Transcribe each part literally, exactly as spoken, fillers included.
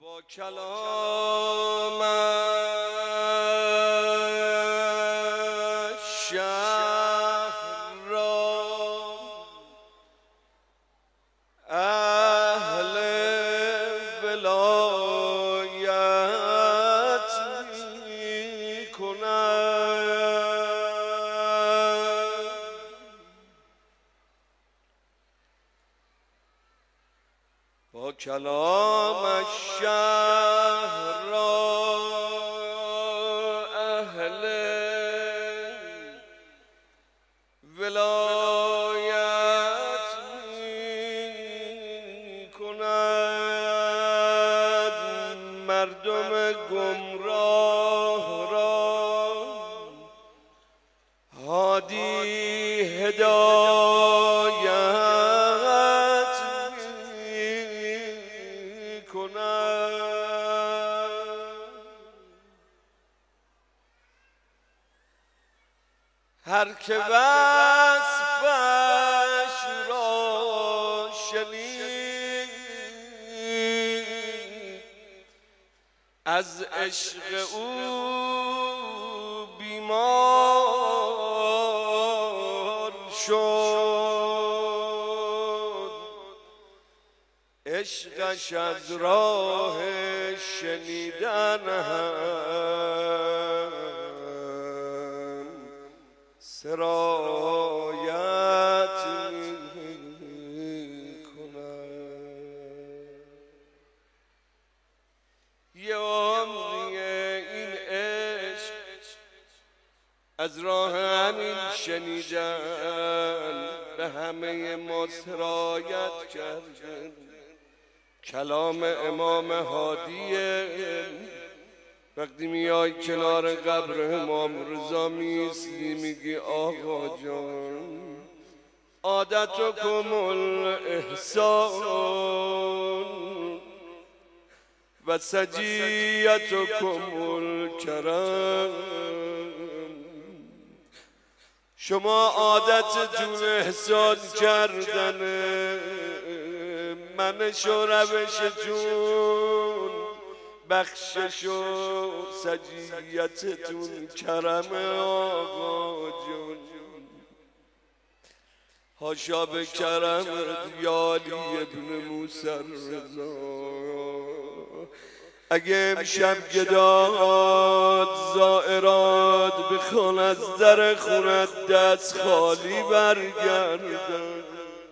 با کلامش شهر را اهل ولایت می کنند. با کلامش شهر را اهل ولایت می کند. مردم گمراه را هادی هدایت می کند. هر که وصفش را شنید از عشق او بیمار شد. عشقش از راه شنیدن هم سرایت می کند. یه عمری این عشق از راه همین شنیدن به همه ما سرایت کردن. کلام امام هادیه. وقتی میای کنار قبر امام رضا میستی میگی آقا جان عادتکم الاحسان و سجیتکم الکرم. شما عادتتون احسان کردنه، منش و روشتون بخشش و سجیتتون کرم. آقا جون حاشا به کرم یالی ابن موسی رضا. اگه امشب گداد زائرات بخوان از در خونت دست خالی برگردن.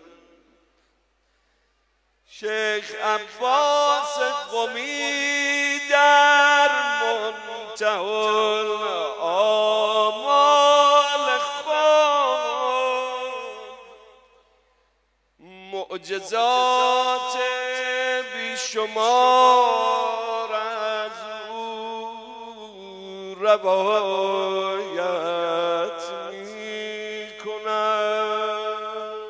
شیخ عباس قمی در منتهی آمال خود معجزات بیشمار از او روایت می کند.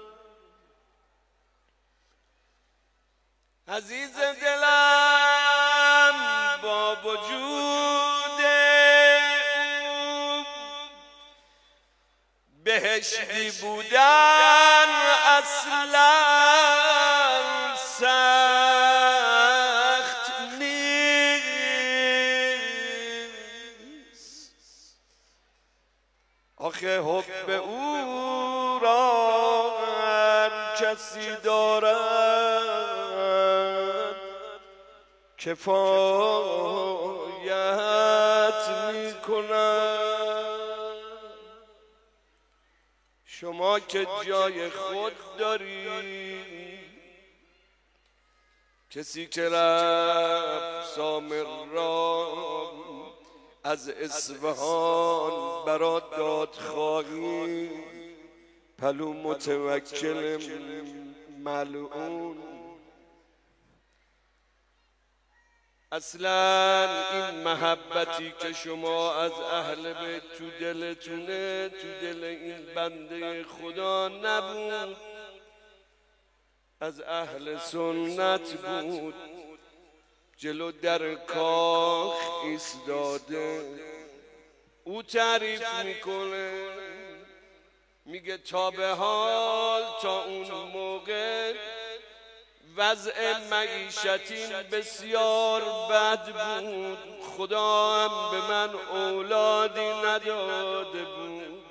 عزیز دلم با وجود او بهشتی بودن اصلا سخت نیست. آخه حب او را هر کسی دارد کفایت می کند. شما که جای خود داری، کسی که رفت سامر را از اصفهان برات داد خواهی، پلو متوکل ملعون. اصلا این محبتی که شما از اهل بیت تو دلتونه تو دل این بنده خدا نبود، از اهل سنت بود. جلو در کاخ ایستاده او تعریف میکنه، میگه تا به حال تا اون موقع وضع معیشتیم بسیار بد بود، خدا هم به من اولادی نداده بود،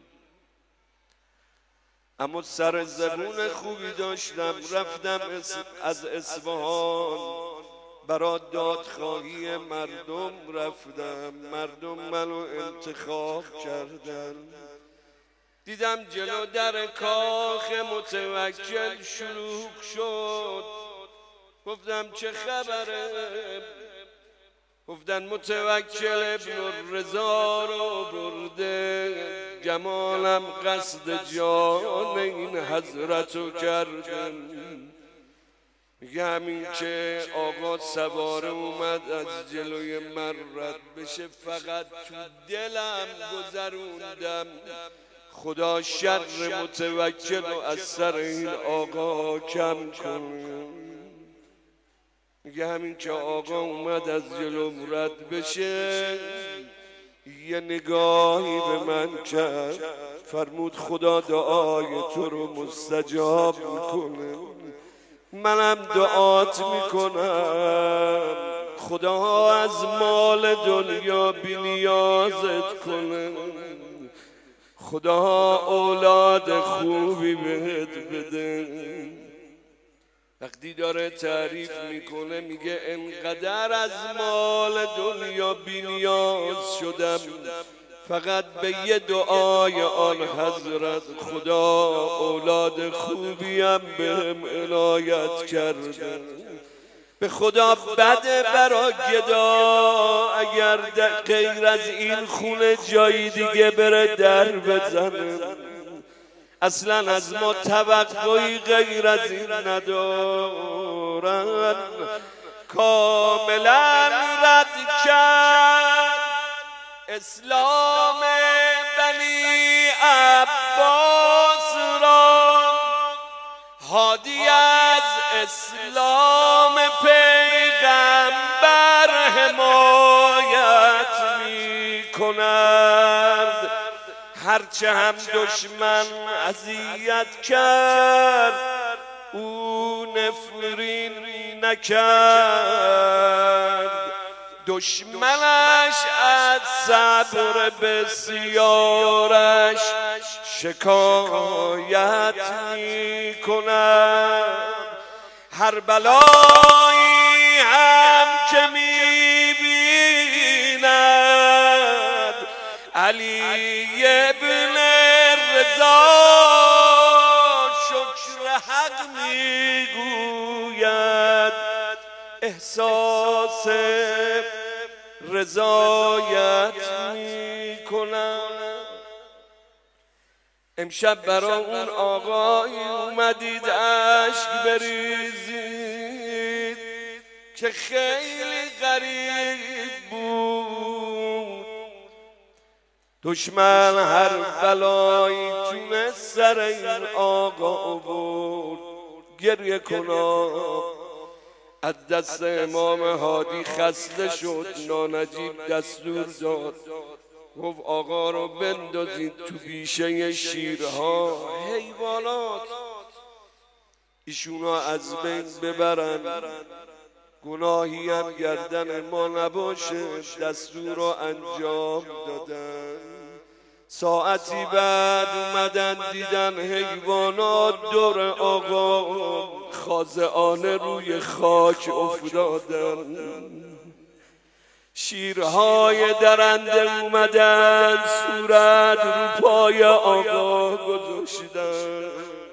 اما سر زبون خوبی داشتم. رفتم از اصفهان برای دادخواهی مردم رفتم، مردم منو انتخاب کردن. دیدم جلو در کاخ متوکل شلوغ شد، گفتم چه خبره؟ گفتن متوکل ابن الرضا رو برده، جمالم قصد جان این حضرتو کردم. میگه همین که آقا سواره اومد از جلوی من رد بشه، فقط تو دلم گذروندم خدا شر متوکل رو از سر این آقا کم کن. میگه همین که آقا اومد از جلو رد بشه، یه نگاهی به من کرد، فرمود خدا دعای تو رو مستجاب میکنه. منم دعات میکنم خدا از مال دنیا بی نیازت کنه، خدا اولاد خوبی بهت بده. وقتی داره تعریف میکنه میگه انقدر از مال دنیا بی نیاز شدم، فقط به یه دعای آن حضرت خدا اولاد خوبیم بهم عنایت کرده. به خدا بده برا گدا اگر غیر از این خونه جایی دیگه بره در بزنه، اصلا از ما توقعی غیر از این ندارن. کاملا رد کرد اسلام بنی عباس را، هادی از اسلام پیغمبر حمایت می کند. هرچه هم دشمن اذیت کرد او نفرین نکرد، دشمنش از صبر بسیارش شکایت می کند. هر بلایی هم که می بیند علی ابن رضا شکر حق می گوید، احساس رضایت می کنم. امشب برا اون آقایی اومدید اشک بریزید که خیلی غریب بود. دشمن هر بلایی تونست سر این آقا آورد. گریه کنم از دست امام هادی خسته شد، نانجیب دستور داد گفت آقا رو بندازید تو بیشه شیرها، حیوانات ایشونا از بین ببرن، گناهی هم گردن ما نباشه. دستور رو انجام دادن. ساعتی بعد اومدن دیدن حیوانات دور آقا خاضعانه روی خاک افتادن. شیرهای درنده اومدن صورت رو پای آقا گذاشتن.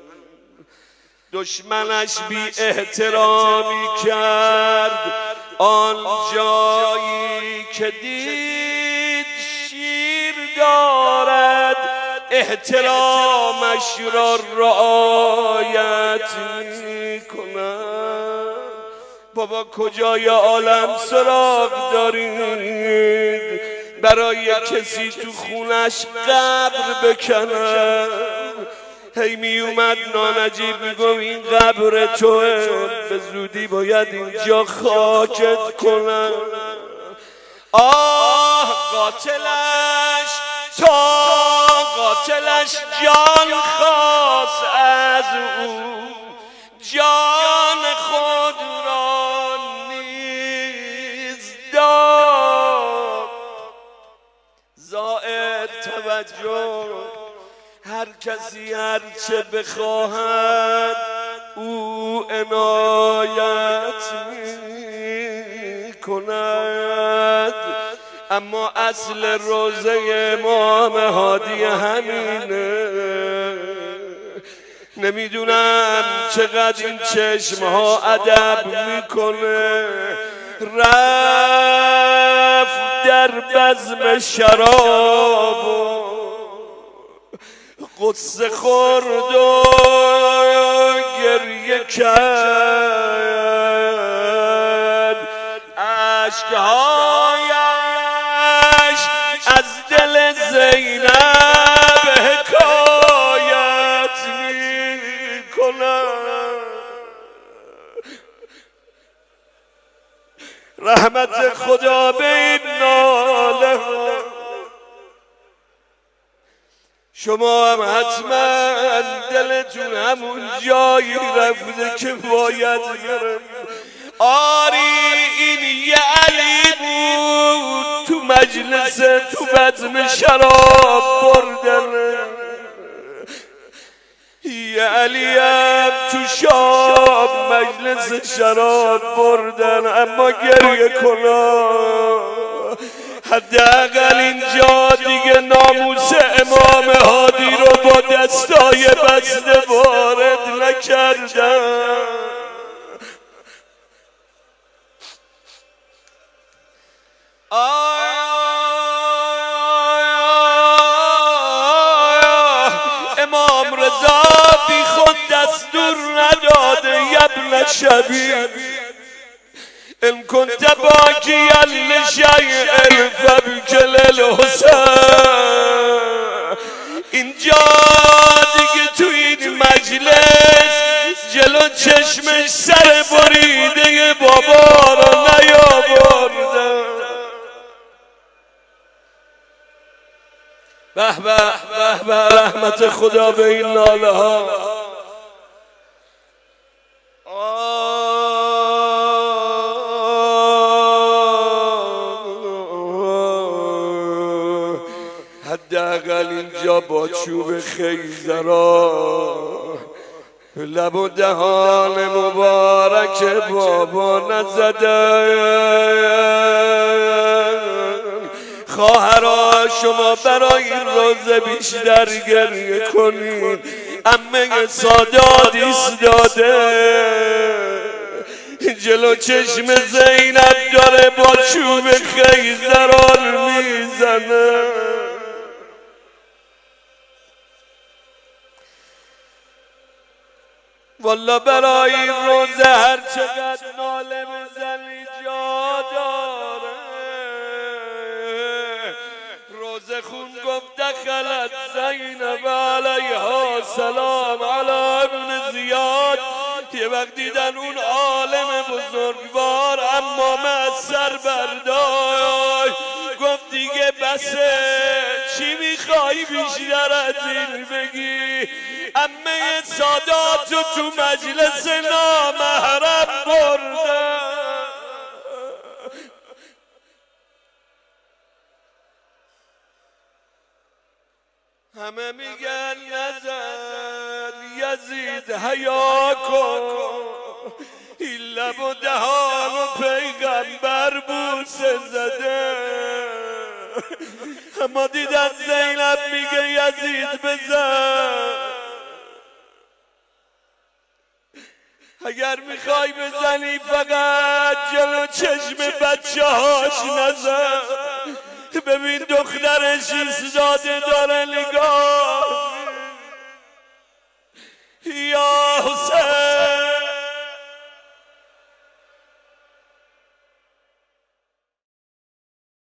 دشمنش بی احترامی کرد، آن جایی که دید شیر دارد احترامش را رعایت می کند. بابا کجای عالم سراغ دارید برای کسی تو خونش قبر بکنن؟ هی می اومد نانجیب می گفت این قبر توه، به زودی باید اینجا خاکت کنن. آه قاتلش تا قاتلش جان خواست از او، جان توجه، هر کسی هر چه بخواهد او عنایت می کند. اما اصل روزه امام هادی همینه. نمیدونم چقدر این چشمها ادب میکنه. رفت در بزم شراب و قصه خورد و گریه کرد. عشقهایش از دل زینب حکایت می کند. رحمت خدا به این ناله ها. شما هم حتما دلتون همون جایی رفته که باید برم. آری این یه علی بود تو مجلس تو بزم شراب بردن. یه علی هم تو شام مجلس شراب بردن. اما گریه کنا، حداقل اینجا دیگه ناموس امام هادی رو با دستای بسته وارد نکردن. امام رضا بی خود دستور نداده یبن شبیب ان کنت باکیا لشیء فابکی للحسین. اینجا دیگه تو این مجلس جلو چشمش سر بریده بابا رو نیاوردن. به به به به، رحمت خدا به این ناله ها. حداقل اینجا با چوب خیزرا لب و دهان مبارک بابا نزدن. خواهرا شما برای این روزه بیشتر گریه کنید. عمه سادات ایستاده جلو چشم زینب داره با چوب خیزران میزنه. والله برای این روزه هر چقدر ناله میزنی جا داره. روزه خون گفت دخلت زینب علیها سلام علی ابن زیاد. یه وقت دیدن اون عالم بزرگوار اما سر برداشت، گفت دیگه بسه، چی میخوای بیشتر از این بگی؟ عمه ساداتو تو مجلس نامحرم برده. همه میگن نزن یزید حیا کن، این لب و دهان و پیغمبر بوسه زده. اما دیدن زینب میگه یزید بزن. اگر میخوای بزنی فقط جلو چشم بچه هاش نزن. ببین دخترش ایستاده داره نگاه. یا